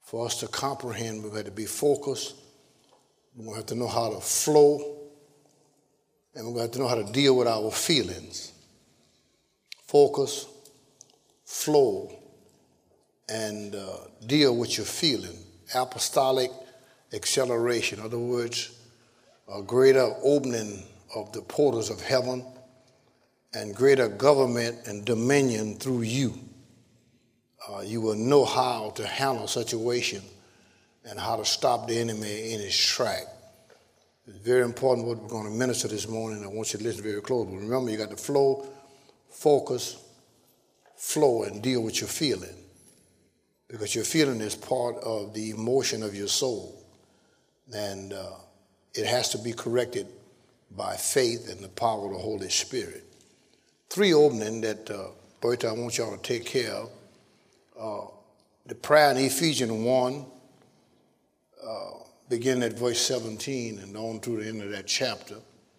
For us to comprehend, we're going to be focused. We're going to have to know how to flow. And we're going to have to know how to deal with our feelings. Focus, flow, and deal with your feeling. Apostolic acceleration. In other words, a greater opening of the portals of heaven and greater government and dominion through you. You will know how to handle a situation and how to stop the enemy in his track. It's very important what we're going to minister this morning. I want you to listen very closely. Remember, you got to flow, focus, flow, and deal with your feeling. Because your feeling is part of the emotion of your soul. And it has to be corrected by faith and the power of the Holy Spirit. 3 opening that, Bertha, I want y'all to take care of. The prayer in Ephesians 1, beginning at verse 17 and on through the end of that chapter.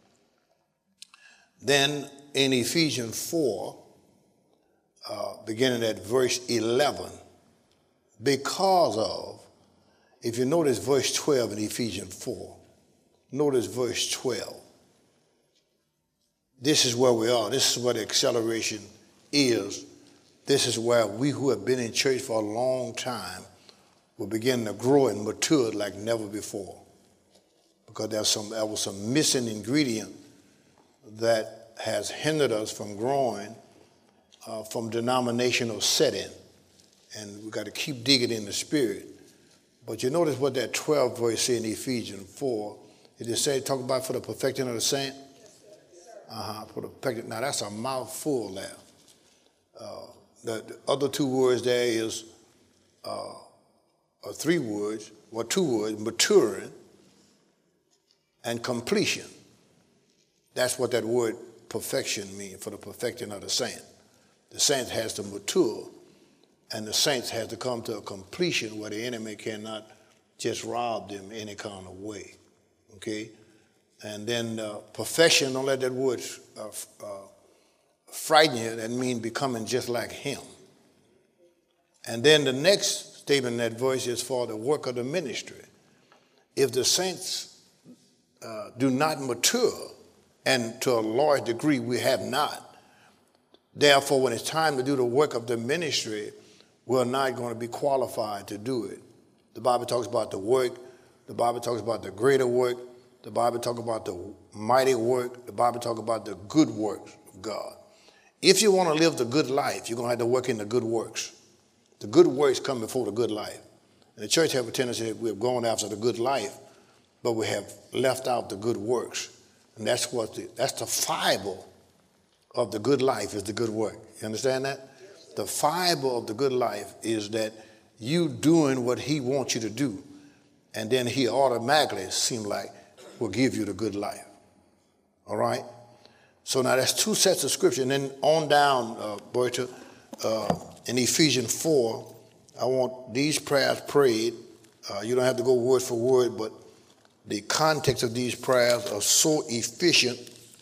Then in Ephesians 4, beginning at verse 11, because of, if you notice verse 12 in Ephesians 4, notice verse 12. This is where we are. This is where the acceleration is. This is where we who have been in church for a long time will begin to grow and mature like never before. Because there was some missing ingredient that has hindered us from growing from denominational setting. And we've got to keep digging in the spirit. But you notice what that 12th verse says in Ephesians 4. It just say, talk about for the perfecting of the saint. For the perfecting. Now that's a mouthful there. The other 2 words there is, or 3 words, or 2 words, maturing and completion. That's what that word perfection means, for the perfecting of the saint. The saint has to mature, and the saints have to come to a completion where the enemy cannot just rob them any kind of way. Okay? And then perfection, don't let that word frighten you. That means becoming just like him. And then the next statement in that verse is for the work of the ministry. If the saints do not mature, and to a large degree we have not, therefore when it's time to do the work of the ministry, we're not going to be qualified to do it. The Bible talks about the work. The Bible talks about the greater work. The Bible talks about the mighty work. The Bible talks about the good works of God. If you want to live the good life, you're going to have to work in the good works. The good works come before the good life. And the church have a tendency that we're going after the good life, but we have left out the good works. And that's the fiber of the good life is the good work. You understand that? The fiber of the good life is that you doing what he wants you to do, and then he automatically seems like will give you the good life. All right? So now that's 2 sets of scripture. And then on down, Bertha, in Ephesians 4, I want these prayers prayed. You don't have to go word for word, but the context of these prayers are so efficient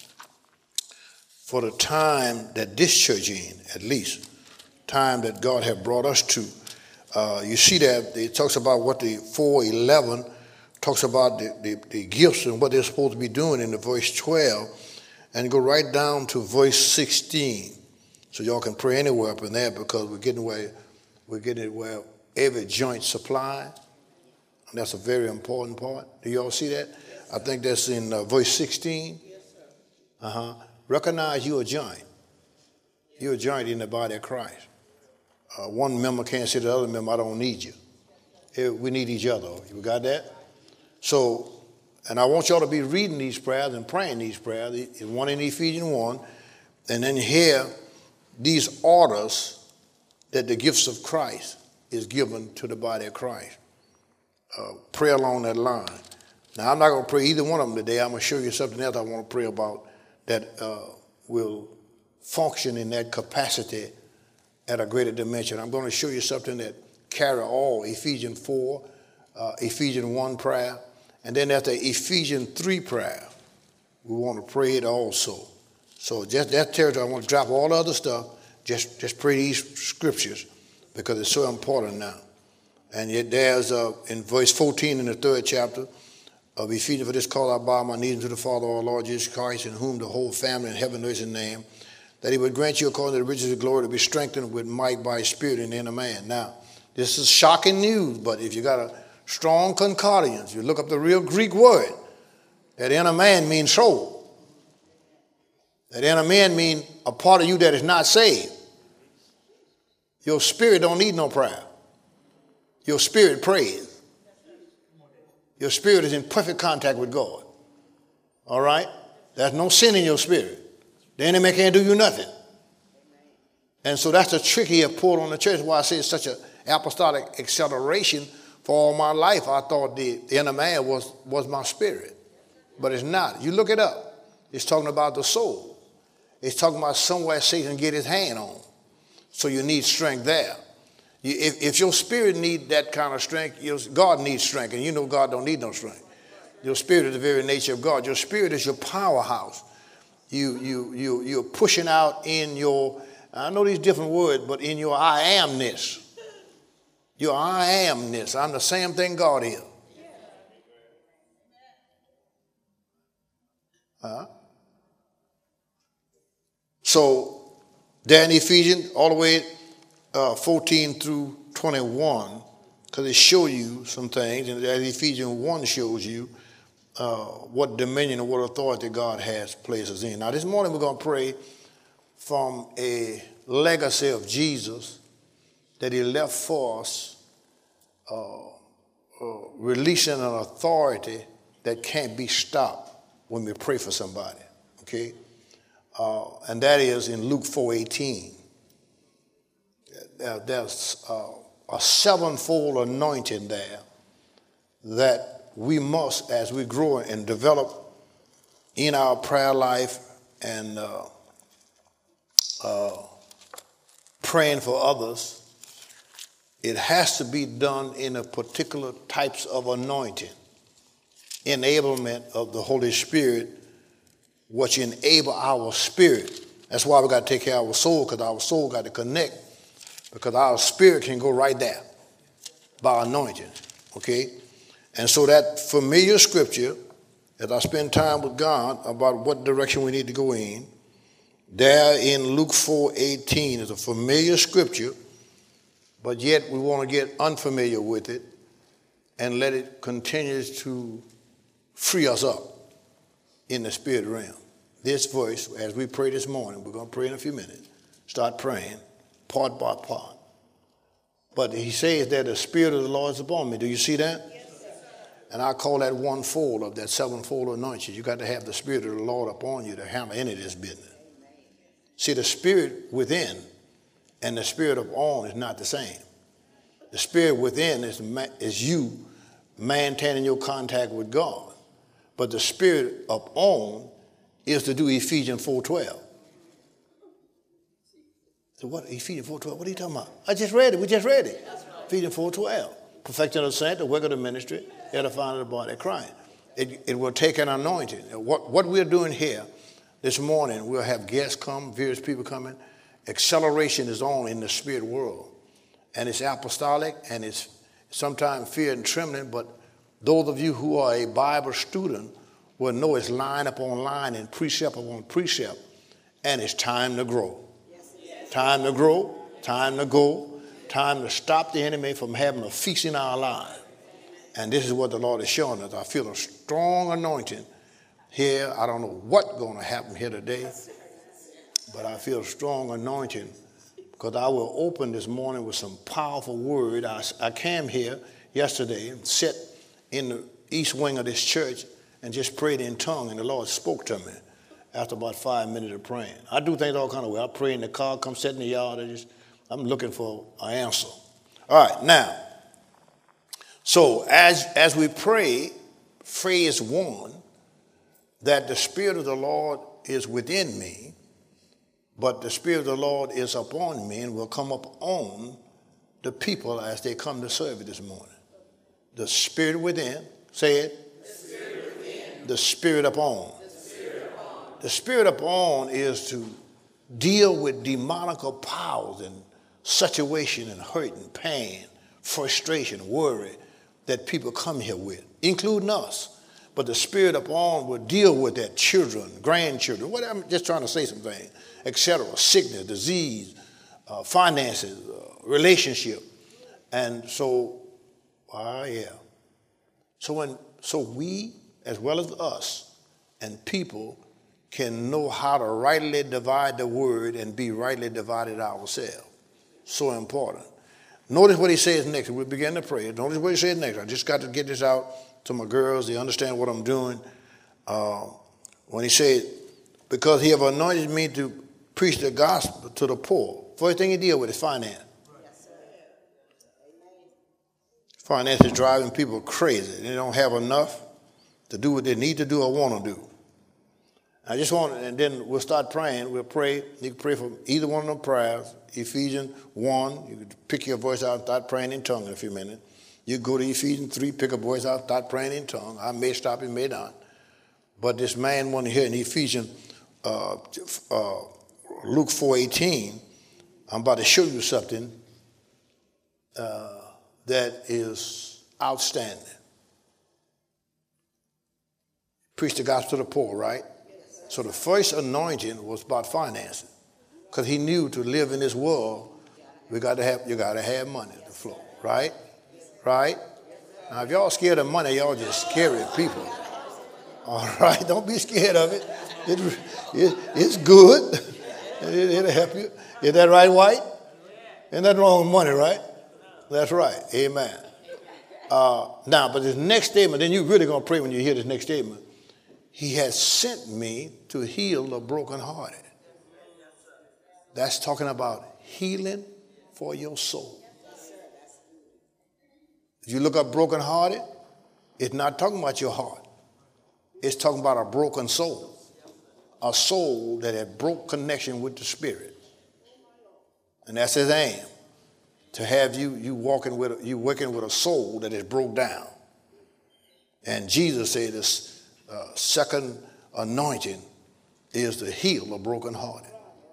for the time that this church in, at least, time that God has brought us to. You see that it talks about what the 4:11 talks about the gifts and what they're supposed to be doing in the verse 12, and go right down to verse 16. So y'all can pray anywhere up in there because we're getting where every joint supply. And that's a very important part. Do y'all see that? I think that's in verse 16. Recognize you're a joint. You're a joint in the body of Christ. One member can't say to the other member, I don't need you. We need each other. You got that? So, and I want y'all to be reading these prayers and praying these prayers. One in Ephesians 1. And then here, these orders that the gifts of Christ is given to the body of Christ. Pray along that line. Now, I'm not going to pray either one of them today. I'm going to show you something else I want to pray about that will function in that capacity at a greater dimension. I'm going to show you something that carry all Ephesians 4, Ephesians 1 prayer, and then after Ephesians 3 prayer, we want to pray it also. So just that territory, I want to drop all the other stuff. Just pray these scriptures because it's so important now. And yet there's, in verse 14 in the 3rd chapter of Ephesians, for this call I bow my knees to the Father, our Lord Jesus Christ, in whom the whole family in heaven knows his name, that he would grant you according to the riches of glory to be strengthened with might by his spirit in the inner man. Now, this is shocking news, but if you got a strong concordance, you look up the real Greek word, that inner man means soul. That inner man means a part of you that is not saved. Your spirit don't need no prayer. Your spirit prays. Your spirit is in perfect contact with God. All right? There's no sin in your spirit. The enemy can't do you nothing. And so that's the trick he have pulled on the church. Why I say it's such an apostolic acceleration. For all my life, I thought the inner man was my spirit. But it's not. You look it up. It's talking about the soul. It's talking about somewhere Satan get his hand on. So you need strength there. If your spirit need that kind of strength, God needs strength. And you know God don't need no strength. Your spirit is the very nature of God. Your spirit is your powerhouse. You're pushing out in your, I know these different words, but in your I amness. Your I amness. I'm the same thing God is. So there in Ephesians, all the way 14 through 21, because it shows you some things, and as Ephesians 1 shows you what dominion and what authority God has placed us in. Now this morning we're going to pray from a legacy of Jesus that he left for us, releasing an authority that can't be stopped when we pray for somebody, okay? And that is in Luke 4:18. There's a sevenfold anointing there that we must, as we grow and develop in our prayer life and praying for others, it has to be done in a particular types of anointing, enablement of the Holy Spirit, which enable our spirit. That's why we got to take care of our soul, because our soul got to connect, because our spirit can go right there by anointing, okay? And so that familiar scripture, as I spend time with God about what direction we need to go in, there in Luke 4:18 is a familiar scripture, but yet we want to get unfamiliar with it and let it continue to free us up in the spirit realm. This verse, as we pray this morning, we're going to pray in a few minutes, start praying part by part. But he says that the Spirit of the Lord is upon me. Do you see that? Yes, sir. And I call that one fold of that sevenfold anointing. You got to have the Spirit of the Lord upon you to handle any of this business. Amen. See, the Spirit within and the Spirit upon is not the same. The Spirit within is you maintaining your contact with God. But the Spirit upon is to do Ephesians 4:12. So what, Ephesians 4:12, what are you talking about? I just read it. We just read it. Ephesians 4:12. Perfecting of the saint, the work of the ministry, edifying of the body, crying. It will take an anointing. What we're doing here this morning, we'll have guests come, various people coming. Acceleration is on in the spirit world. And it's apostolic, and it's sometimes fear and trembling, but those of you who are a Bible student will know it's line upon line and precept upon precept, and it's time to grow. Time to grow, time to go, time to stop the enemy from having a feast in our lives. And this is what the Lord is showing us. I feel a strong anointing here. I don't know what's going to happen here today, but I feel a strong anointing because I will open this morning with some powerful word. I came here yesterday and sat in the east wing of this church and just prayed in tongue, and the Lord spoke to me after about 5 minutes of praying. I do things all kind of ways. I pray in the car, come sit in the yard. I'm looking for an answer. All right, now, so as we pray, phrase 1, that the Spirit of the Lord is within me, but the Spirit of the Lord is upon me and will come up on the people as they come to service this morning. The Spirit within, say it. The Spirit within. The Spirit upon. The Spirit upon is to deal with demonical powers and situation and hurt and pain, frustration, worry that people come here with, including us. But the Spirit upon will deal with that, children, grandchildren, whatever. I'm just trying to say something, etc. Sickness, disease, finances, relationship. And so, So we, as well as us, and people can know how to rightly divide the word and be rightly divided ourselves. So important. Notice what he says next. We'll begin to pray. Notice what he says next. I just got to get this out to my girls. They understand what I'm doing. When he said, because he have anointed me to preach the gospel to the poor. First thing he deal with is finance. Finance is driving people crazy. They don't have enough to do what they need to do or want to do. I just want, and then we'll start praying. We'll pray. You can pray for either one of them prayers. Ephesians 1, you can pick your voice out and start praying in tongues in a few minutes. You go to Ephesians 3, pick a voice out, start praying in tongues. I may stop, it may not. But this man wanted to hear in Ephesians, Luke 4:18, I'm about to show you something that is outstanding. Preach the gospel to the poor, right? So the first anointing was about finances, because he knew to live in this world, you got to have money to flow, right? Right? Now, if y'all scared of money, y'all just scary people. All right, don't be scared of it. It's good. It'll help you. Is that right, White? Ain't nothing wrong with money, right? That's right. Amen. Now, but this next statement, then you're really going to pray when you hear this next statement. He has sent me to heal the brokenhearted. That's talking about healing for your soul. If you look up brokenhearted, it's not talking about your heart. It's talking about a broken soul. A soul that had broke connection with the Spirit. And that's his aim. To have you working with a soul that is broke down. And Jesus said this second anointing is to heal the brokenhearted.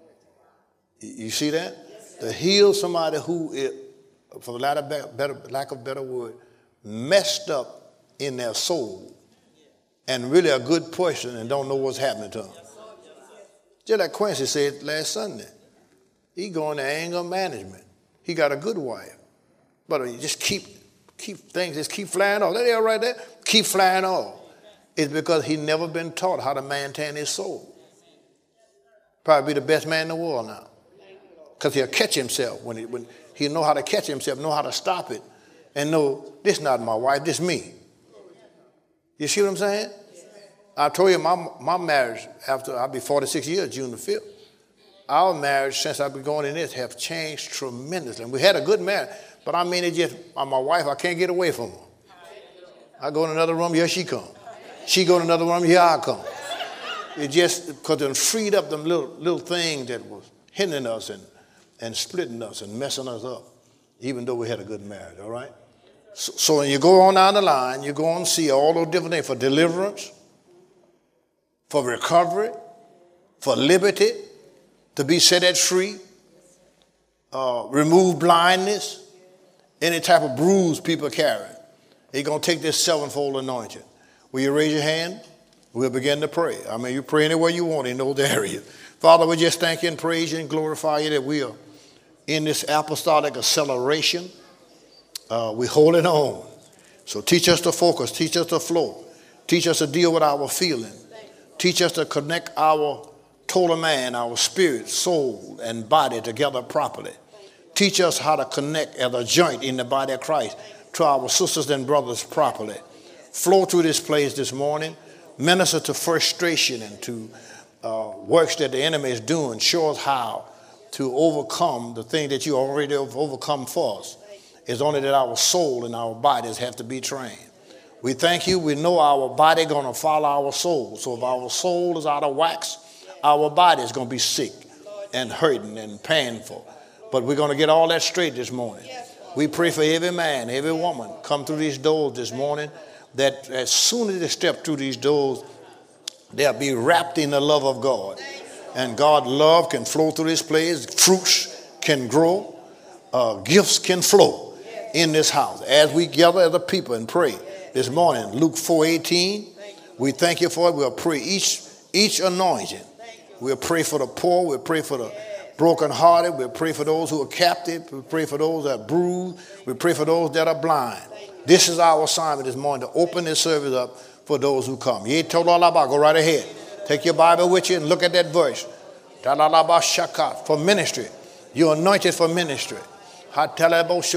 You see that? To heal somebody who is, for lack of better word, messed up in their soul and really a good person and don't know what's happening to them. Just like Quincy said last Sunday. He going to anger management. He got a good wife. But you just keep things, just keep flying off. That ain't right there. Keep flying off. It's because he never been taught how to maintain his soul. Probably be the best man in the world now. Because he'll catch himself when he know how to catch himself, know how to stop it, and know this not my wife, this me. You see what I'm saying? I told you my marriage, after I'll be 46 years, June the 5th, our marriage since I've been going in this have changed tremendously. And we had a good marriage, but I mean it just, my wife, I can't get away from her. I go in another room, here she come. She go in another room, here I come. It just, because it freed up them little things that was hindering us and splitting us and messing us up, even though we had a good marriage, all right? So when you go on down the line, you go on and see all those different things for deliverance, for recovery, for liberty, to be set at free, remove blindness, any type of bruise people carry. He's going to take this sevenfold anointing. Will you raise your hand? We'll begin to pray. I mean, you pray anywhere you want in those areas. Father, we just thank you and praise you and glorify you that we are in this apostolic acceleration. We hold it on. So teach us to focus. Teach us to flow. Teach us to deal with our feeling. Teach us to connect our total man, our spirit, soul, and body together properly. Teach us how to connect as a joint in the body of Christ to our sisters and brothers properly. Flow through this place this morning. Minister to frustration and to works that the enemy is doing. Show us how to overcome the thing that you already have overcome for us. It's only that our soul and our bodies have to be trained. We thank you. We know our body going to follow our soul. So if our soul is out of wax, our body is going to be sick and hurting and painful. But we're going to get all that straight this morning. We pray for every man, every woman come through these doors this morning, that as soon as they step through these doors, they'll be wrapped in the love of God. And God's love can flow through this place. Fruits can grow. Gifts can flow. in this house. As we gather as a people and pray this morning, Luke 4:18, we thank you for it. We'll pray each anointing. We'll pray for the poor. We'll pray for the brokenhearted. We'll pray for those who are captive. We'll pray for those that are bruised. We'll pray for those that are blind. This is our assignment this morning, to open this service up for those who come. Go right ahead. Take your Bible with you and look at that verse. For ministry. You're anointed for ministry. It's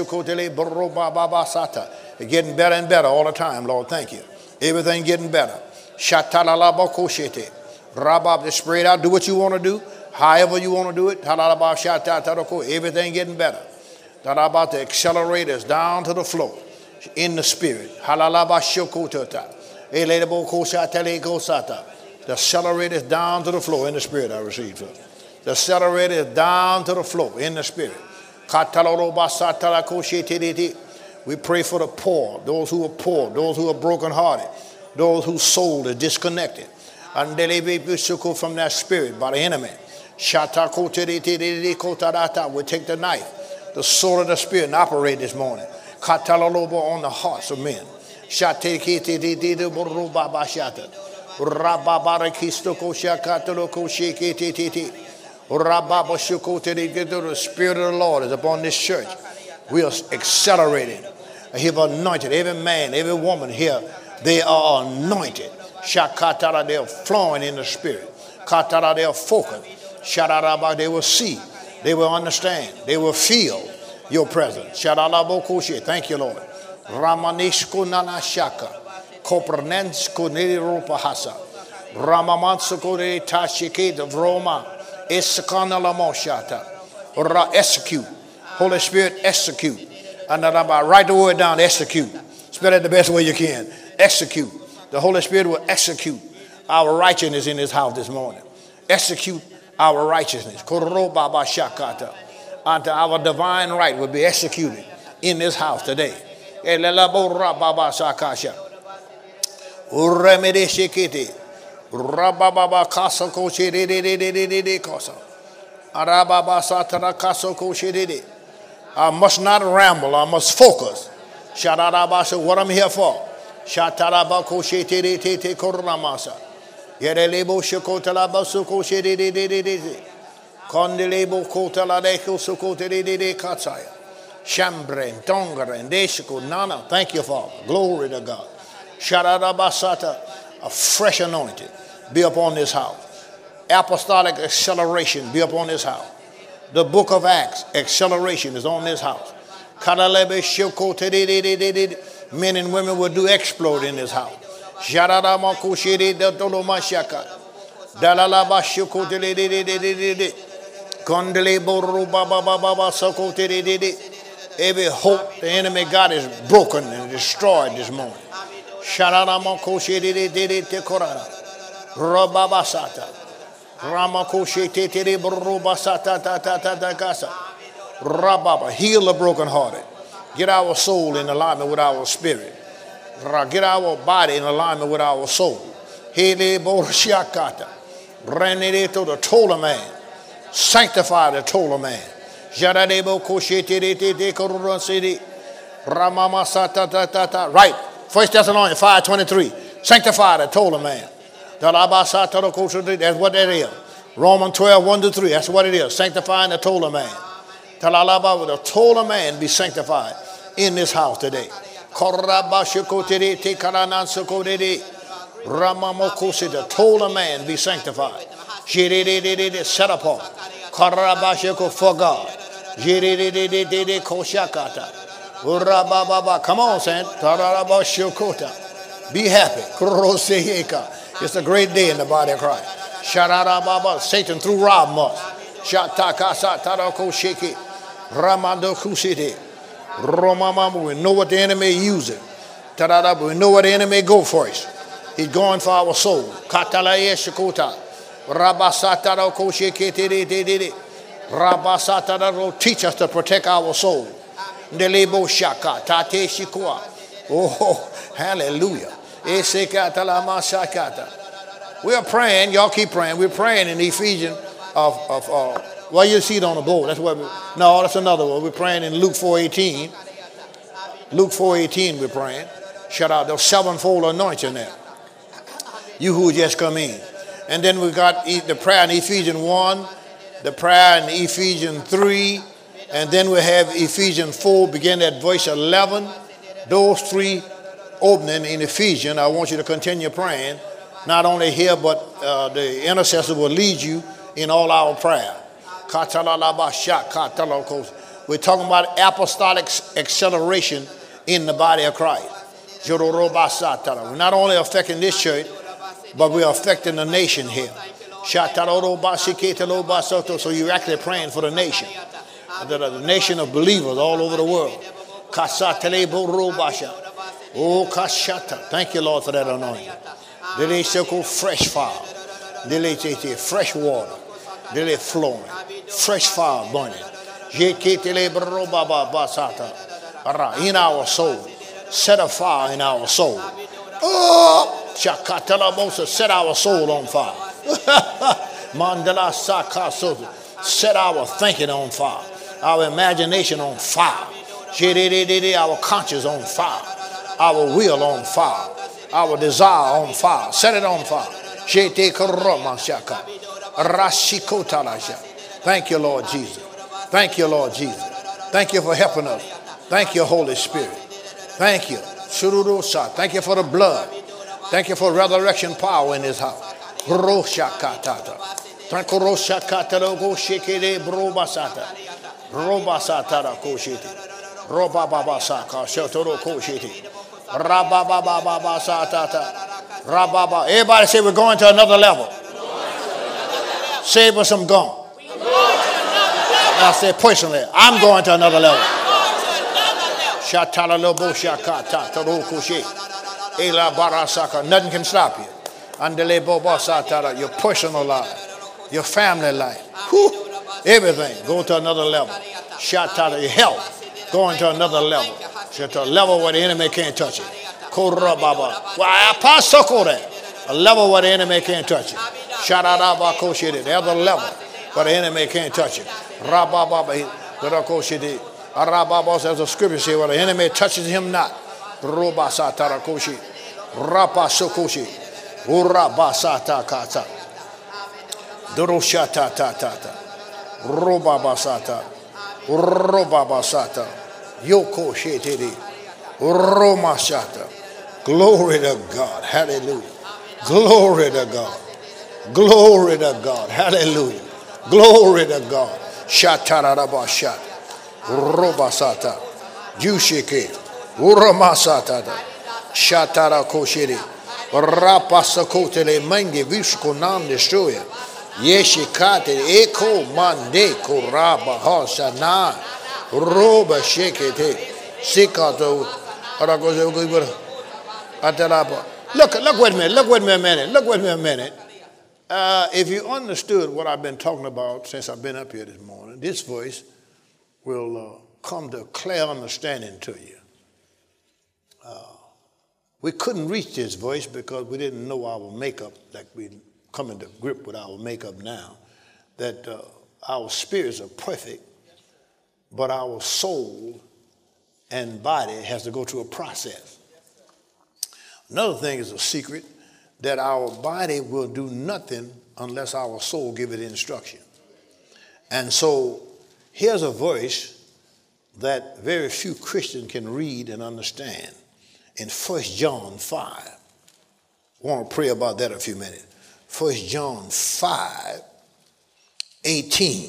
getting better and better all the time, Lord. Thank you. Everything getting better. Just spread out. Do what you want to do. However you want to do it. Everything getting better. The accelerator is down to the floor in the spirit. The accelerator is down to the floor in the spirit. I received it. The accelerator is down to the floor in the spirit. We pray for the poor, those who are brokenhearted, those whose soul is disconnected. And they be from that spirit by the enemy. We take the knife, the sword of the spirit, and operate this morning. On the hearts of men. The Spirit of the Lord is upon this church. We are accelerating. He have anointed every man, every woman here. They are anointed. They are flowing in the Spirit. They are focused. They will see. They will understand. They will feel your presence. Thank you, Lord. Ramanishko nana shaka. Kopranensko niropahasa. Ramamansko de tashike of Roma. Esakana la moshata. Execute. Holy Spirit, execute. And write the word down, execute. Spell it the best way you can. Execute. The Holy Spirit will execute our righteousness in this house this morning. Execute our righteousness. Unto our divine right will be executed in this house today. I must not ramble. I must focus. What I'm here for. Yerelebo shokotala basuko shedede kondelebo kotala deko sokotede katsaya shambren tongren deshiko nana. Thank you, Father. Glory to God. Sharadabasata, a fresh anointing be upon this house. Apostolic acceleration be upon this house. The book of Acts acceleration is on this house. Kadalebe shokotede. Men and women will do explode in this house. Every hope the enemy got is broken and destroyed this morning. Heal the brokenhearted. Get our soul in alignment with our spirit. Get our body in alignment with our soul. The total man. Sanctify the total man. Right. 1 Thessalonians 5:23. Sanctify the total man. That's what that is. Romans 12:1-3. That's what it is. Sanctifying the total man. The total man be sanctified in this house today. The total man be sanctified. Set apart. For God. Come on, Saint. Be happy. It's a great day in the body of Christ. Satan threw rob us. We know what the enemy is using. We know what the enemy go for us. He's going for our soul. Teach us to protect our soul. Oh, hallelujah. We are praying. Y'all keep praying. We're praying in Ephesians well, you see it on the board. That's what. No, that's another one. We're praying in Luke 4:18. Luke 4:18 we're praying. Shout out the sevenfold anointing there. You who just come in. And then we got the prayer in Ephesians 1, the prayer in Ephesians 3, and then we have Ephesians 4, begin at verse 11. Those three opening in Ephesians, I want you to continue praying. Not only here, but the intercessor will lead you in all our prayer. We're talking about apostolic acceleration in the body of Christ. We're not only affecting this church, but we're affecting the nation here. So you're actually praying for the nation. The nation of believers all over the world. Oh, kashata. Thank you, Lord, for that anointing. They circle fresh fire. They fresh water. They flowing. Fresh fire burning. In our soul. Set a fire in our soul. Oh, set our soul on fire. Mandala Sakasoto. Set our thinking on fire. Our imagination on fire. Our conscience on fire. Our will on fire. Our desire on fire. Set it on fire. Thank you, Lord Jesus. Thank you, Lord Jesus. Thank you for helping us. Thank you, Holy Spirit. Thank you. Thank you for the blood. Thank you for resurrection power in this house. Everybody say we're going to another level. Say it with some gum. I say personally, I'm going to another level. Nothing can stop you. Your personal life, your family life, everything. Go to another level. Your health, going to another level. To a level where the enemy can't touch it. A level where the enemy can't touch it. The other level where the enemy can't touch it. As the scripture says, where the enemy touches him not. Rapasokoshi, Urabasata Kata, Doroshata Tata, Robabasata, Robabasata, Yoko Shetiri, Romashata. Glory to God, hallelujah. Glory to God, glory to God, hallelujah. Glory to God. Shatarabashat, Robasata, Jushike, Uramasata. Shatara koshiri, rapasakotele mange vishko nam destroya, yeshikate eko mande koraba hasana, roba shekete, sikato, Look with me, look with me a minute. If you understood what I've been talking about since I've been up here this morning, this voice will come to clear understanding to you. We couldn't reach this voice because we didn't know our makeup, like we come into grip with our makeup now, that our spirits are perfect, but our soul and body has to go through a process. Another thing is a secret, that our body will do nothing unless our soul give it instruction. And so here's a voice that very few Christians can read and understand. In 1 John 5, I want to pray about that a few minutes. 1 John 5:18.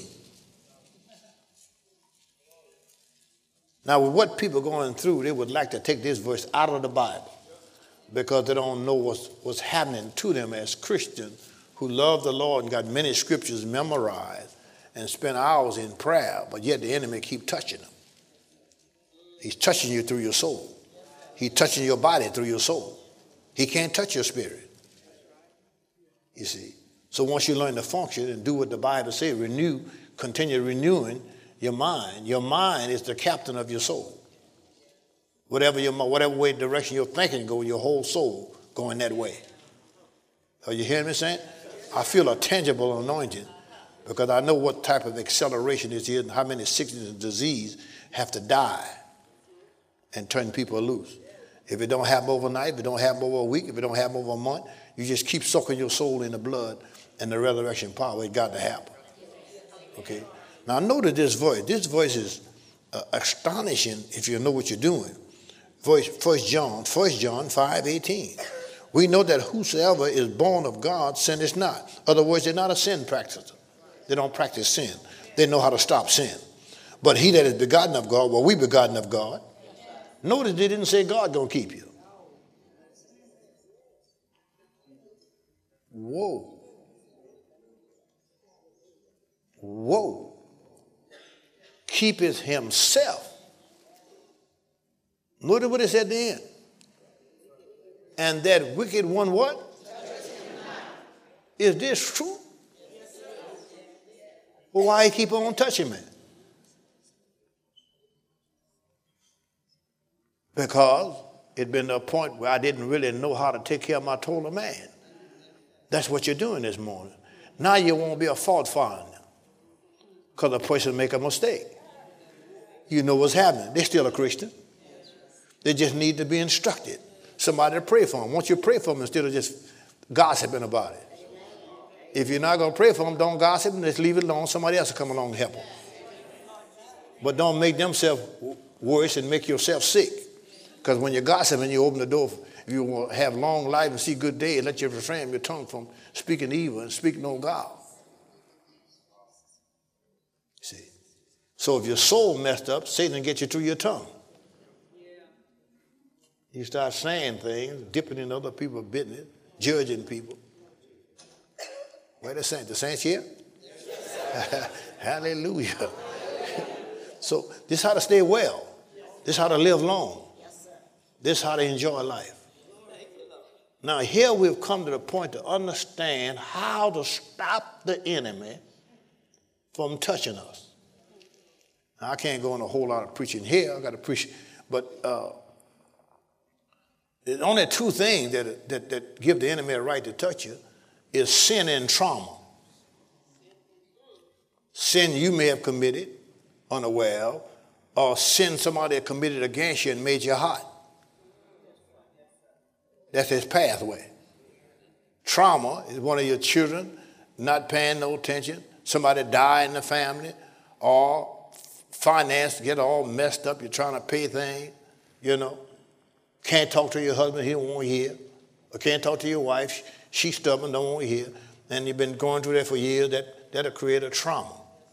Now, with what people are going through, they would like to take this verse out of the Bible because they don't know what's happening to them as Christians who love the Lord and got many scriptures memorized and spend hours in prayer, but yet the enemy keep touching them. He's touching you through your soul. He's touching your body through your soul. He can't touch your spirit. You see. So once you learn to function and do what the Bible says, continue renewing your mind. Your mind is the captain of your soul. Whatever way direction your thinking goes, your whole soul going that way. Are you hearing me saying? I feel a tangible anointing because I know what type of acceleration this is and how many sickness and disease have to die. and turn people loose. If it don't happen overnight, if it don't happen over a week, if it don't happen over a month, you just keep soaking your soul in the blood and the resurrection power. It got to happen. Okay? Now notice this voice. This voice is astonishing if you know what you're doing. Voice, 1 John 5:18. We know that whosoever is born of God sinneth not. In other words, they're not a sin practicer. They don't practice sin. They know how to stop sin. But he that is begotten of God, well, we begotten of God. Notice they didn't say God gonna keep you. Whoa. Whoa. Keepeth himself. Notice what it said at the end. And that wicked one what? Is this true? Well, why he keep on touching me? Because it'd been to a point where I didn't really know how to take care of my total man. That's what you're doing this morning. Now you won't be a fault finder because a person make a mistake. You know what's happening. They're still a Christian. They just need to be instructed. Somebody to pray for them. Won't you pray for them instead of just gossiping about it? If you're not going to pray for them, don't gossip and just leave it alone. Somebody else will come along and help them. But don't make themselves worse and make yourself sick. Because when you're gossiping, you open the door. If you want to have long life and see good days, let you refrain your tongue from speaking evil and speaking on God. See? So if your soul messed up, Satan will get you through your tongue. You start saying things, dipping in other people's business, judging people. Where the saints? The saints here? Yes, hallelujah. So this is how to stay well. This is how to live long. This is how to enjoy life. Now here we've come to the point to understand how to stop the enemy from touching us. Now, I can't go on a whole lot of preaching here. I got to preach. But there's only two things that give the enemy a right to touch you is sin and trauma. Sin you may have committed unaware of, or sin somebody had committed against you and made you hot. That's his pathway. Trauma is one of your children not paying no attention, somebody died in the family, or finance get all messed up, you're trying to pay things, you know. Can't talk to your husband, he don't want to hear. Or can't talk to your wife, she's stubborn, don't want to hear. And you've been going through that for years, that'll create a trauma.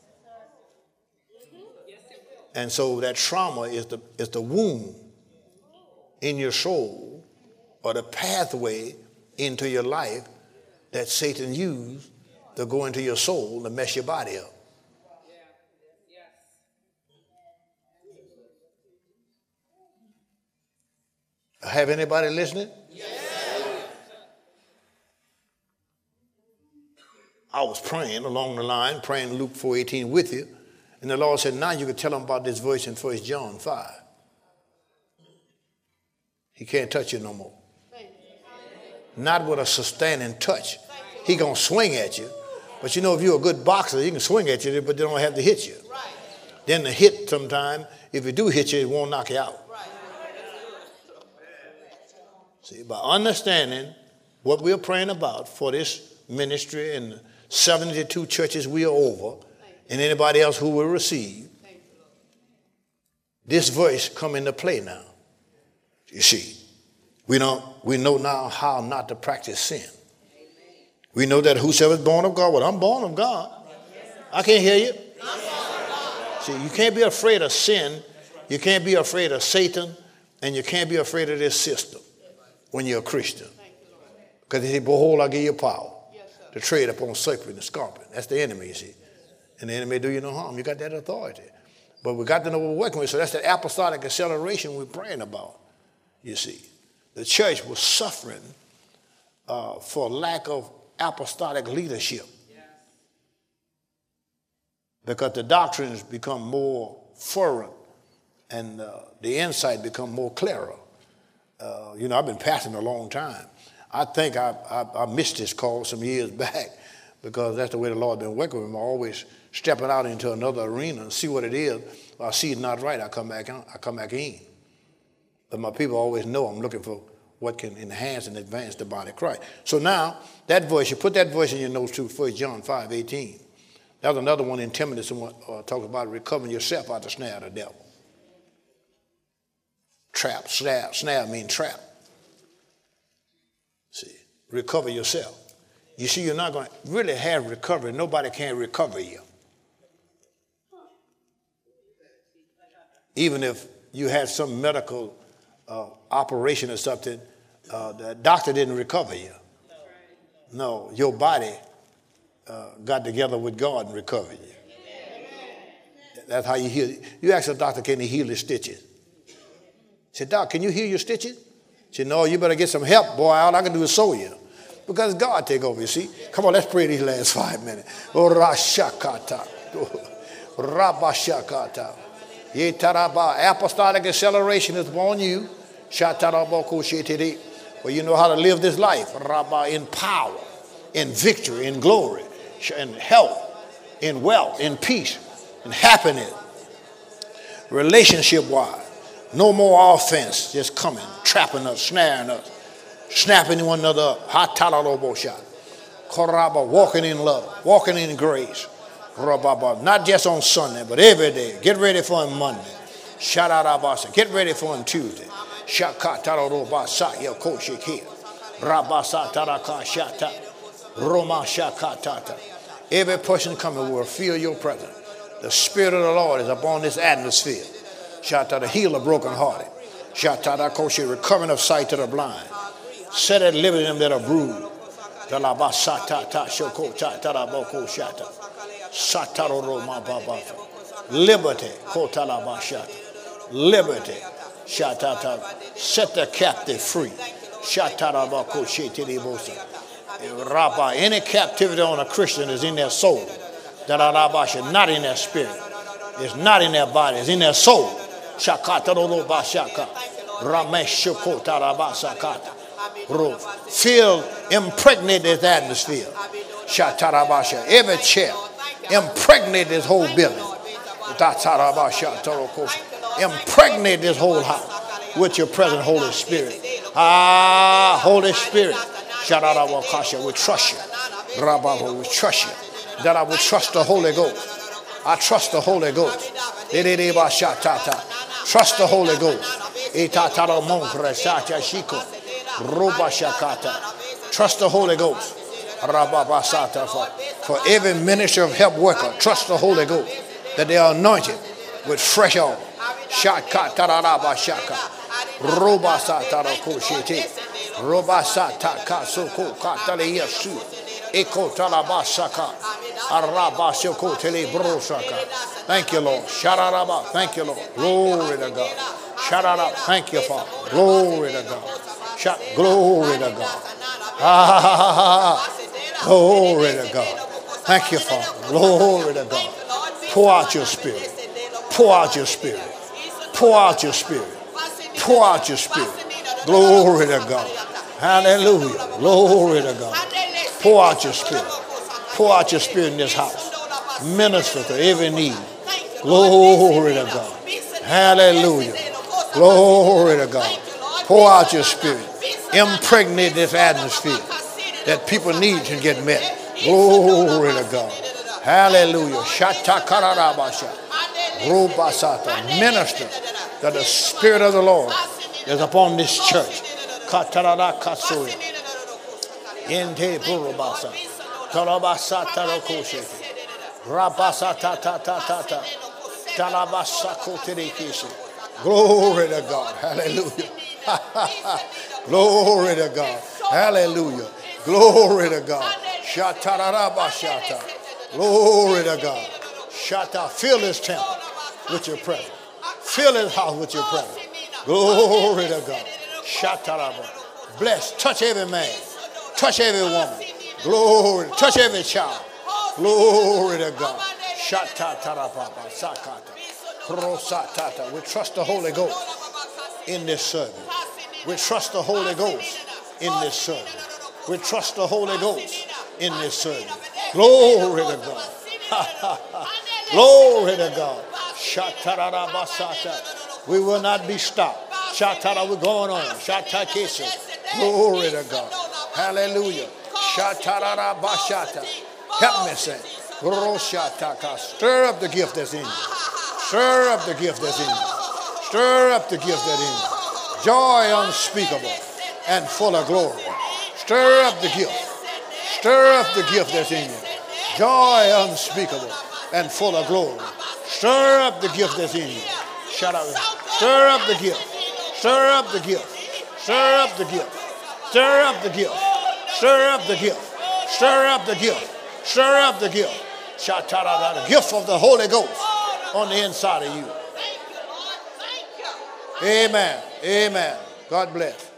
And so that trauma is the wound in your soul or the pathway into your life that Satan used to go into your soul to mess your body up. Have anybody listening? Yes. I was praying along the line, praying Luke 4:18 with you, and the Lord said, now you can tell them about this verse in 1 John 5. He can't touch you no more. Not with a sustaining touch. He gonna swing at you, but you know if you're a good boxer, he can swing at you, but they don't have to hit you. Then the hit sometime, if it do hit you, it won't knock you out. See, by understanding what we're praying about for this ministry and 72 churches we are over, and anybody else who will receive, this verse come into play now. You see, we know now how not to practice sin. We know that whosoever is born of God, well, I'm born of God. I can't hear you. See, you can't be afraid of sin. You can't be afraid of Satan, and you can't be afraid of this system when you're a Christian. Because he said, behold, I give you power to tread upon serpent and scorpion. That's the enemy, you see. And the enemy do you no harm. You got that authority. But we got to know what we're working with. So that's the apostolic acceleration we're praying about, you see. The church was suffering for lack of apostolic leadership. Because the doctrines become more fervent and the insight become more clearer. You know, I've been pastoring a long time. I think I missed this call some years back because that's the way the Lord been working with me. I'm always stepping out into another arena and see what it is. If I see it's not right, I come back in. But my people always know I'm looking for what can enhance and advance the body of Christ. So now, that voice, you put that voice in your notes too, 1 John 5:18. That's another one in Timothy, someone talks about recovering yourself out of the snare of the devil. Trap, snare means trap. See, recover yourself. You see, you're not going to really have recovery. Nobody can recover you. Even if you had some medical operation or something, the doctor didn't recover you. No, your body got together with God and recovered you. That's how you heal. You ask the doctor, can he heal his stitches? He said, Doc, can you heal your stitches? He said, no, you better get some help, boy. All I can do is sew you. Because God take over, you see. Come on, let's pray these last 5 minutes. Oh, Rashakata. Rabashakata. Yetaraba. Apostolic acceleration is upon you. Shataraboko shetiri. Well, you know how to live this life. Rabba, in power, in victory, in glory, in health, in wealth, in peace, in happiness. Relationship-wise. No more offense just coming, trapping us, snaring us, snapping one another up. Koraba, walking in love, walking in grace. Not just on Sunday, but every day. Get ready for him Monday. Shadarabasa. Get ready for him Tuesday. Shakatarobasa yakoshiki. Rabasa taraka shata. Roma shakatata. Every person coming will feel your presence. The Spirit of the Lord is upon this atmosphere. Shata, the healer brokenhearted. Shata, the kosher, recovering of sight to the blind. Set at liberty them that are bruised. Liberty. Liberty. Set the captive free. Any captivity on a Christian is in their soul. Not in their spirit. It's not in their body. It's in their soul. Feel, impregnate this atmosphere. Every chair, impregnate this whole building. Impregnate this whole house with your present Holy Spirit. Holy Spirit. We trust you. We trust you. That I will trust the Holy Ghost. I trust the Holy Ghost. Trust the Holy Ghost. Trust the Holy Ghost. For every ministry of help worker, trust the Holy Ghost that they are anointed with fresh oil. Thank you, Lord. Thank you, Lord. Glory to God. Thank you, Father. Glory to God. Glory to God. Glory to God. Thank you, Father. Glory to God. Pour out your spirit. Pour out your spirit. Pour out your spirit. Pour out your spirit. Glory to God. Hallelujah. Glory to God. Pour out your spirit. Pour out your spirit in this house. Minister to every need. Glory to God. Hallelujah. Glory to God. Pour out your spirit. Impregnate this atmosphere that people need to get met. Glory to God. Hallelujah. Minister that the Spirit of the Lord is upon this church. Glory to God. Hallelujah. Glory to God. Hallelujah. Glory to God. Glory to God. Fill this temple with your presence. Fill his house with your presence. Glory to God. Bless. Touch every man. Touch every woman. Glory. Touch every child. Glory to God. We trust the Holy Ghost in this service. We trust the Holy Ghost in this service. We trust the Holy Ghost in this service. Glory to God. Glory to God. We will not be stopped. Shatara, we're going on. Shatakesa. Glory to God. Hallelujah. Shatara bashata. Help me say. Roshataka. Stir up the gift that's in you. Stir up the gift that's in you. Stir up the gift that's in you. Joy unspeakable and full of glory. Stir up the gift. Stir up the gift that's in you. Joy unspeakable and full of glory. Stir up the gift that's in you. Shut up. Stir up the gift. Stir up the gift. Stir up the gift. Stir up the gift. Stir up the gift. Stir up the gift. Stir up the gift. Shatara, the gift of the Holy Ghost on the inside of you. Amen. Amen. God bless.